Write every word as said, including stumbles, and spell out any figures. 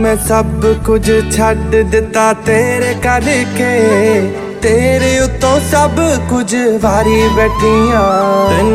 मैं सब कुछ छड्ड दिता तेरे करके, तेरे उतों सब कुछ वारी बैठियां।